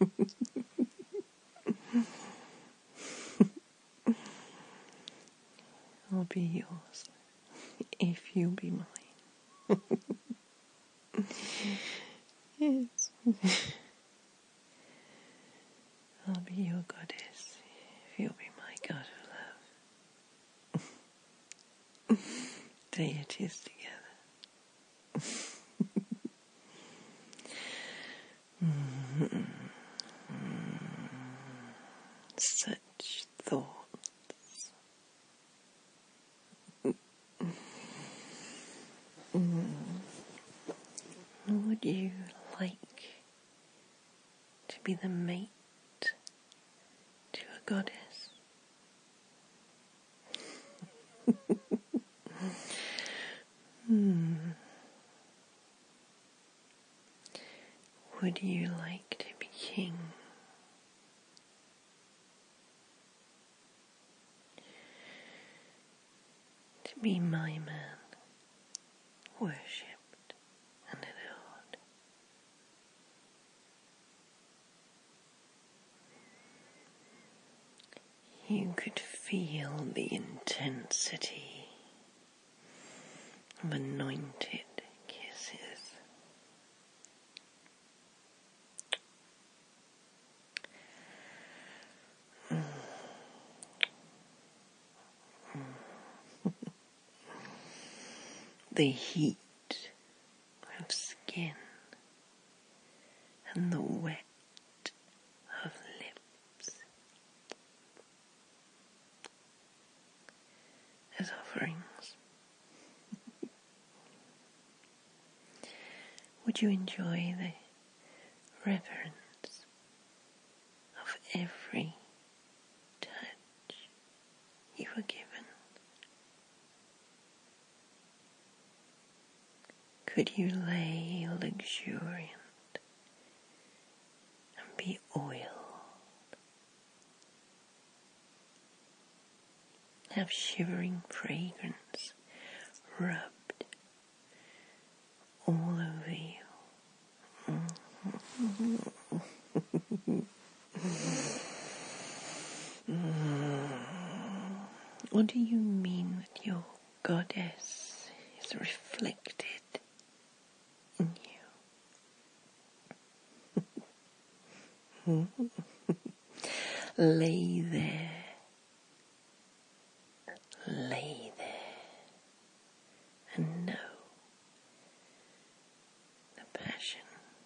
I'll be yours if you'll be mine. Yes. I'll be your goddess if you'll be my god of love. Deities together. Such thoughts. Would you like to be the mate to a goddess? Would you like to be king? To be my man, worshipped and adored? You could feel the intensity of anointed kisses. The heat of skin and the wet of lips as offerings. Would you enjoy the reverence of every touch you were given? Could you lay luxuriant and be oiled? Have shivering fragrance rubbed all over you. Or do you mean that your goddess is reflected in you? Lay there, and know the passion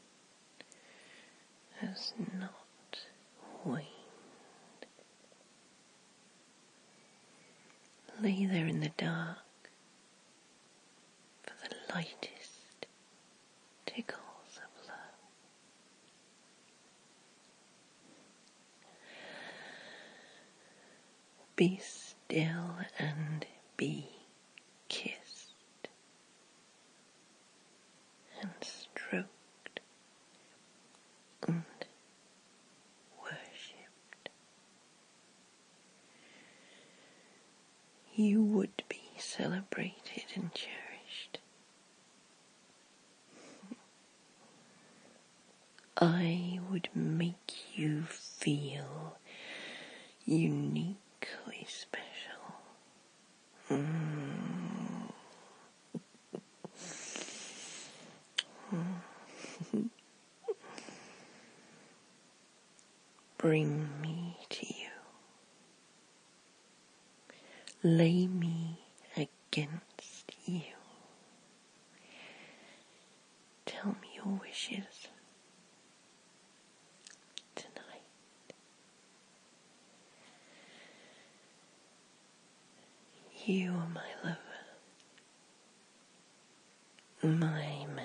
has not waned. Lay there in the dark for the lightest tickles of love. Be still and be kissed and stroked and worshipped. You would be celebrated and cherished. I would make you feel uniquely special. Bring me to you. Lay me against you. Tell me your wishes tonight. You are my lover, my man.